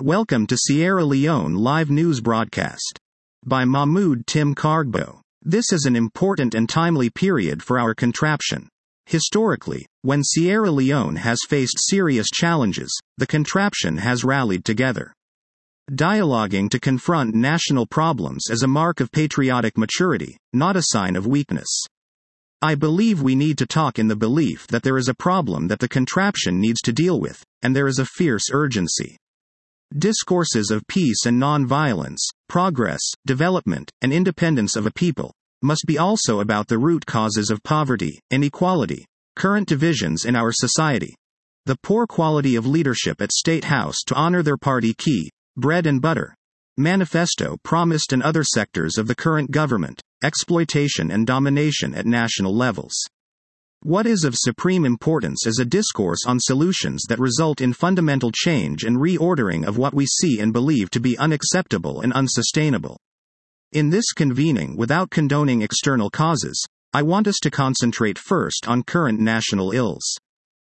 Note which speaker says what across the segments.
Speaker 1: Welcome to Sierra Leone Live News Broadcast by Mahmoud Tim Kargbo. This is an important and timely period for our contraption. Historically, when Sierra Leone has faced serious challenges, the contraption has rallied together. Dialoguing to confront national problems is a mark of patriotic maturity, not a sign of weakness. I believe we need to talk in the belief that there is a problem that the contraption needs to deal with, and there is a fierce urgency. Discourses of peace and non-violence, progress, development, and independence of a people, must be also about the root causes of poverty, inequality, current divisions in our society, the poor quality of leadership at State House to honor their party key, bread and butter, manifesto promised in other sectors of the current government, exploitation and domination at national levels. What is of supreme importance is a discourse on solutions that result in fundamental change and reordering of what we see and believe to be unacceptable and unsustainable. In this convening, without condoning external causes, I want us to concentrate first on current national ills.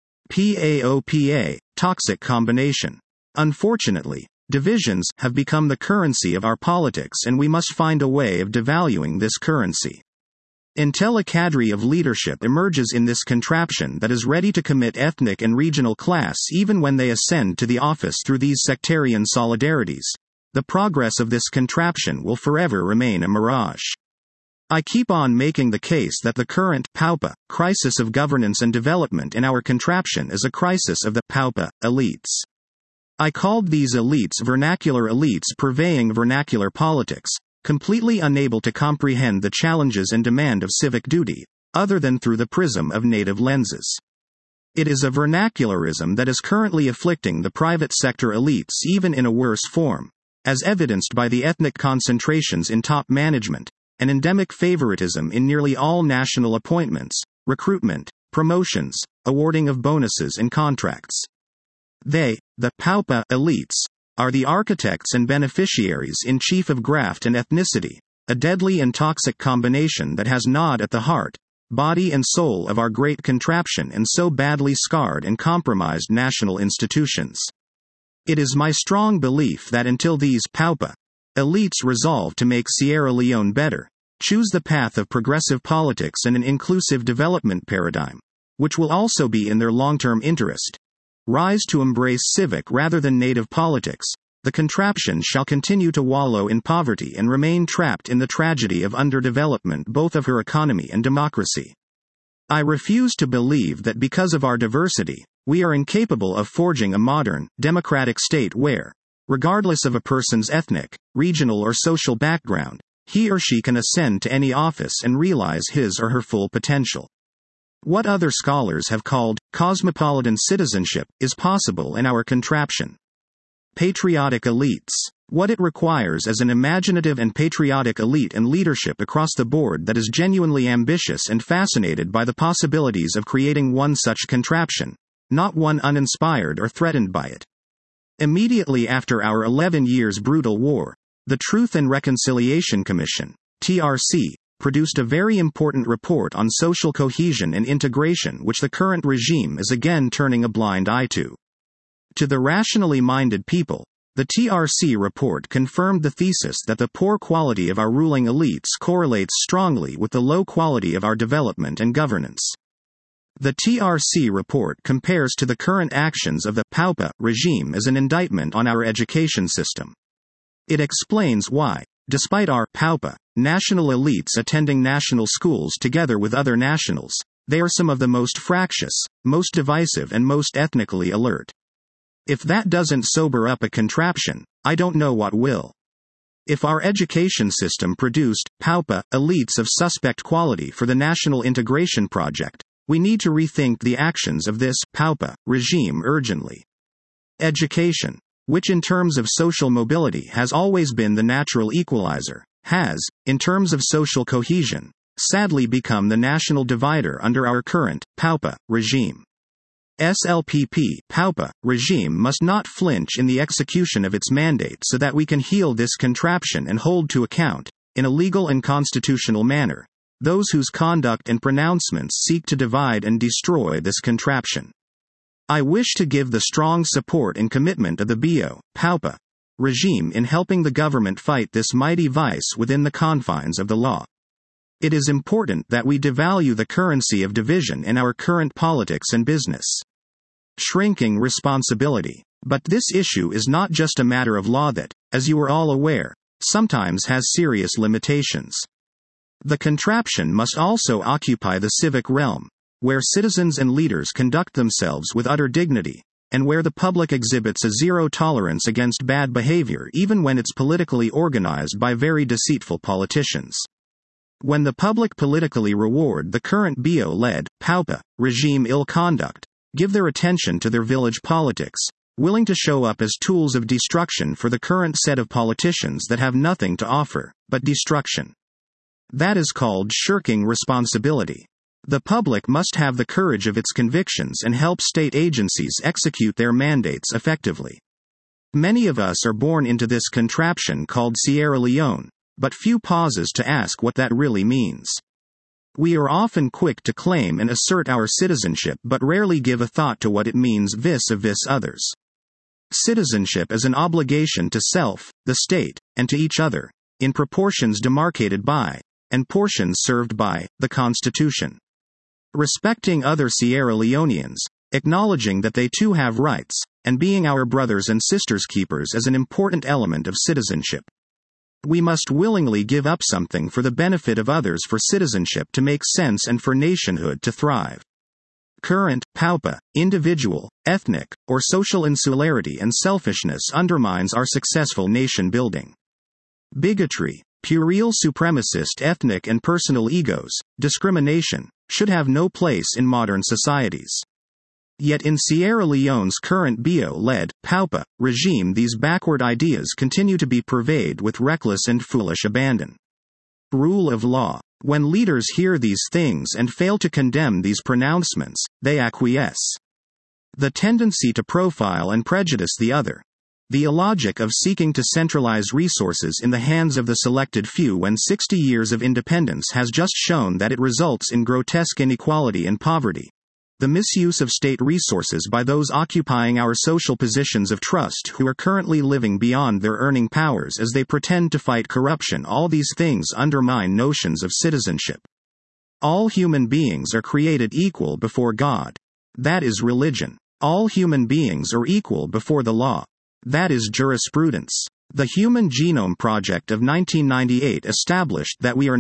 Speaker 1: PAOPA, toxic combination. Unfortunately, divisions have become the currency of our politics, and we must find a way of devaluing this currency. Until a cadre of leadership emerges in this contraption that is ready to commit ethnic and regional class even when they ascend to the office through these sectarian solidarities, the progress of this contraption will forever remain a mirage. I keep on making the case that the current PAOPA crisis of governance and development in our contraption is a crisis of the PAOPA elites. I called these elites vernacular elites purveying vernacular politics, completely unable to comprehend the challenges and demand of civic duty, other than through the prism of native lenses. It is a vernacularism that is currently afflicting the private sector elites even in a worse form, as evidenced by the ethnic concentrations in top management, and endemic favoritism in nearly all national appointments, recruitment, promotions, awarding of bonuses and contracts. They, the PAOPA elites, are the architects and beneficiaries in chief of graft and ethnicity, a deadly and toxic combination that has gnawed at the heart, body and soul of our great contraption and so badly scarred and compromised national institutions. It is my strong belief that until these PAOPA elites resolve to make Sierra Leone better, choose the path of progressive politics and an inclusive development paradigm, which will also be in their long-term interest, rise to embrace civic rather than native politics, the contraption shall continue to wallow in poverty and remain trapped in the tragedy of underdevelopment both of her economy and democracy. I refuse to believe that because of our diversity, we are incapable of forging a modern, democratic state where, regardless of a person's ethnic, regional or social background, he or she can ascend to any office and realize his or her full potential. What other scholars have called cosmopolitan citizenship is possible in our contraption. Patriotic elites. What it requires is an imaginative and patriotic elite and leadership across the board that is genuinely ambitious and fascinated by the possibilities of creating one such contraption, not one uninspired or threatened by it. Immediately after our 11 years brutal war, the Truth and Reconciliation Commission, TRC, produced a very important report on social cohesion and integration which the current regime is again turning a blind eye to. To the rationally minded people, the TRC report confirmed the thesis that the poor quality of our ruling elites correlates strongly with the low quality of our development and governance. The TRC report compares to the current actions of the PAOPA regime as an indictment on our education system. It explains why, despite our PAOPA national elites attending national schools together with other nationals, they are some of the most fractious, most divisive and most ethnically alert. If that doesn't sober up a contraption, I don't know what will. If our education system produced PAOPA elites of suspect quality for the national integration project, we need to rethink the actions of this PAOPA regime urgently. Education, which in terms of social mobility has always been the natural equalizer, has, in terms of social cohesion, sadly become the national divider under our current PAOPA regime. SLPP PAOPA regime must not flinch in the execution of its mandate so that we can heal this contraption and hold to account, in a legal and constitutional manner, those whose conduct and pronouncements seek to divide and destroy this contraption. I wish to give the strong support and commitment of the PAOPA regime in helping the government fight this mighty vice within the confines of the law. It is important that we devalue the currency of division in our current politics and business. Shrinking responsibility. But this issue is not just a matter of law that, as you are all aware, sometimes has serious limitations. The contraption must also occupy the civic realm, where citizens and leaders conduct themselves with utter dignity, and where the public exhibits a zero tolerance against bad behavior even when it's politically organized by very deceitful politicians. When the public politically reward the current BO-led, PAUPA, regime ill conduct, give their attention to their village politics, willing to show up as tools of destruction for the current set of politicians that have nothing to offer but destruction. That is called shirking responsibility. The public must have the courage of its convictions and help state agencies execute their mandates effectively. Many of us are born into this contraption called Sierra Leone, but few pauses to ask what that really means. We are often quick to claim and assert our citizenship but rarely give a thought to what it means vis-a-vis others. Citizenship is an obligation to self, the state, and to each other, in proportions demarcated by, and portions served by, the Constitution. Respecting other Sierra Leoneans, acknowledging that they too have rights, and being our brothers and sisters keepers is an important element of citizenship. We must willingly give up something for the benefit of others for citizenship to make sense and for nationhood to thrive. Current, PAUPA, individual, ethnic, or social insularity and selfishness undermines our successful nation building. Bigotry, puerile supremacist ethnic and personal egos, discrimination, should have no place in modern societies. Yet in Sierra Leone's current BO-led, PAUPA, regime these backward ideas continue to be pervaded with reckless and foolish abandon. Rule of law. When leaders hear these things and fail to condemn these pronouncements, they acquiesce. The tendency to profile and prejudice the other. The illogic of seeking to centralize resources in the hands of the selected few when 60 years of independence has just shown that it results in grotesque inequality and poverty. The misuse of state resources by those occupying our social positions of trust who are currently living beyond their earning powers as they pretend to fight corruption. All these things undermine notions of citizenship. All human beings are created equal before God. That is religion. All human beings are equal before the law. That is jurisprudence. The Human Genome Project of 1998 established that we are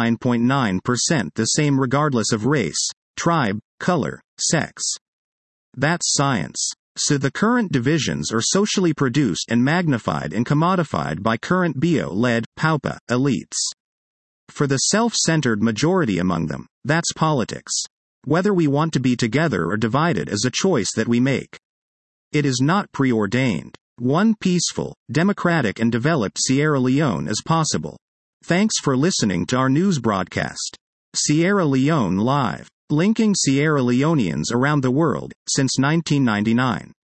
Speaker 1: 99.9% the same regardless of race, tribe, color, sex. That's science. So the current divisions are socially produced and magnified and commodified by current BO-led, PAUPA, elites. For the self-centered majority among them, that's politics. Whether we want to be together or divided is a choice that we make. It is not preordained. One peaceful, democratic and developed Sierra Leone is possible. Thanks for listening to our news broadcast. Sierra Leone Live. Linking Sierra Leoneans around the world, since 1999.